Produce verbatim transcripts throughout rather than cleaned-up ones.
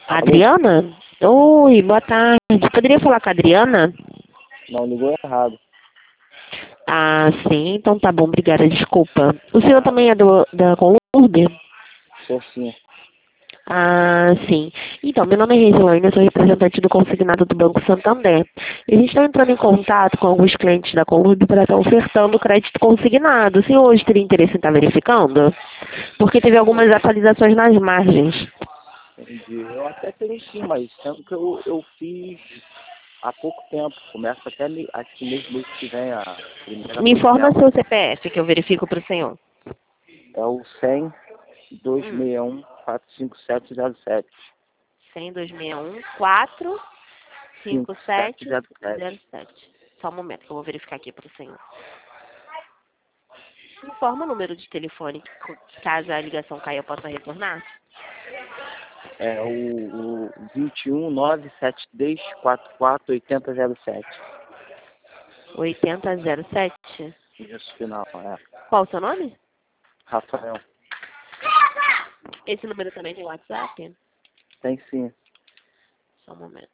Alô? Adriana? Oi, boa tarde. Poderia falar com a Adriana? Não, ligou errado. Ah, sim, então tá bom, obrigada, desculpa. O senhor também é do, da Columbe? Sou sim. Ah, sim. Então, meu nome é Regiane, eu sou representante do consignado do Banco Santander. E a gente está entrando em contato com alguns clientes da Columbe para estar ofertando crédito consignado. O senhor hoje teria interesse em estar verificando? Porque teve algumas atualizações nas margens. Entendi. Eu até tenho sim, mas sendo que eu, eu fiz há pouco tempo. Começa até me- acho que mês, mês que vem a primeira Me informa parcela. seu C P F que eu verifico para o senhor. É o cem, dois Hum. seis um, quatro cinco sete zero sete. cem, dois seis um, quatro cinco sete cinco sete zero zero sete. sete. Só um momento que eu vou verificar aqui para o senhor. Informa o número de telefone, que, caso a ligação caia, eu possa retornar. É o, o vinte e um, nove sete três, quatro quatro, oito zero zero sete. oitenta zero sete. Isso, final. É. Qual o seu nome? Rafael. Esse número também tem WhatsApp? Tem sim. Só um momento.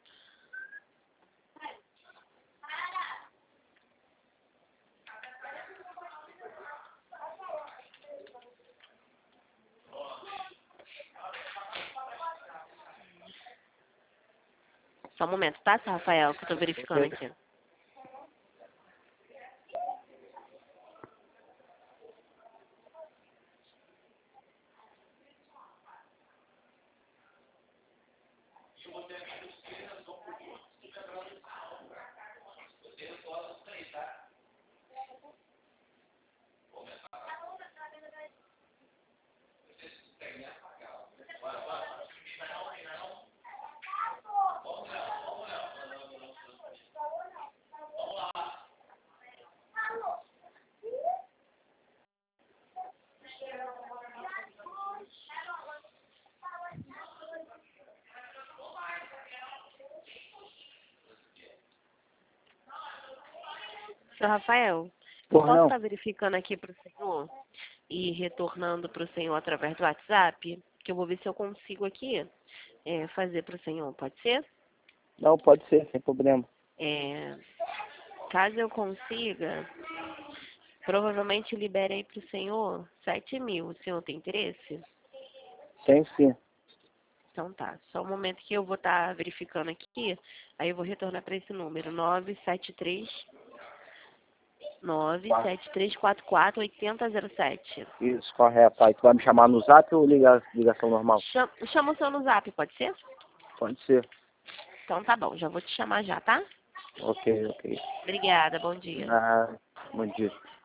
Só um momento, tá, seu Rafael, que eu tô verificando aqui. Seu Rafael, eu Por posso não? estar verificando aqui para o senhor e retornando para o senhor através do WhatsApp, que eu vou ver se eu consigo aqui é, fazer para o senhor, pode ser? Não, pode ser, sem problema. É, caso eu consiga, provavelmente libere aí para o senhor sete mil. O senhor tem interesse? Tem sim. Então tá, só um momento que eu vou estar verificando aqui, aí eu vou retornar para esse número, nove sete três nove sete três quatro quatro oito zero zero sete. Isso, correto. Aí tu vai me chamar no zap ou ligar ligação normal? Chama, chama o seu no zap, pode ser? Pode ser. Então tá bom, já vou te chamar já, tá? Ok, ok. Obrigada, bom dia. Ah, bom dia.